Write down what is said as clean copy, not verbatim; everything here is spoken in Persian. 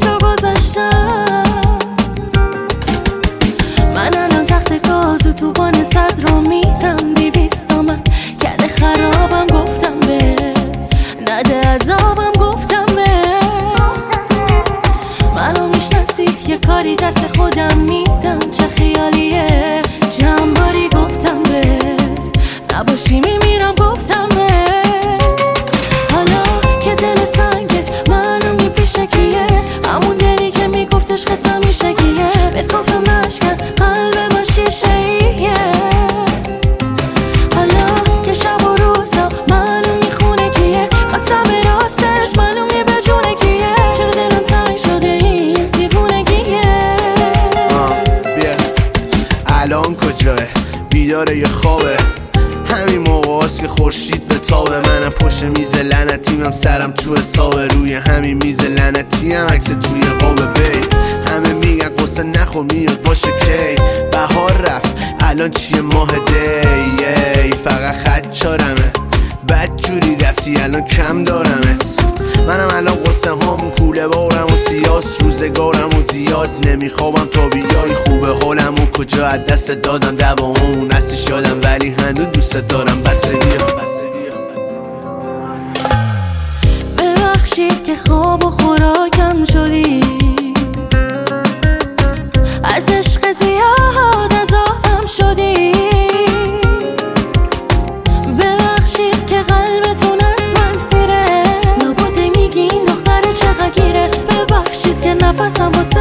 تو گذاشتم. من الان تخت گاز تو بان صد رو میرم 200 تومن کرده خرابم گفتم بهت نده عذابم گفتم بهت. منو میشناسی یه کاری دست خودم میدم چه خیالیه جنباری گفتم بهت نباشی میمیرم گفتم بهت. حالا که دل سنگت منو میپیشه کیه همون دلی که میگفت عشقت همیشه کیه بهت گفتم نشکن قلب ما شیشه ایه. حالا که شب و روزا منو میخونه کیه قسم راستش منو میبجونه کیه چرا دلم تنگ شده این دیوونگیه. بیا الان کجاه بیداره یه خوابه همین موقع هست که خورشید به تابه. منم پشت میز لعنتیم هم سرم تو حسابه روی همین میز لعنتی هم عکس توی قابه بی همه میگن قصه نخور میاد باشه کی بهار رفت الان چیه ماه دی فقط خط چارمه بد جوری رفتی الان کم دارمت. منم الان قصه هم کوله بارم و سیاس روزگارم و زیاد نمیخوابم تا بیای خوبه حالم و کجا از دست دادم دوامون هستش یادم ولی هنوز دوست دارم بس بیا. ببخشید که خواب و خوراکم شدی از عشق زیاد عذابم شدی. ببخشید که قلبتون از من سیره نبوده میگی این دختر چقدر گیره. ببخشید که نفسم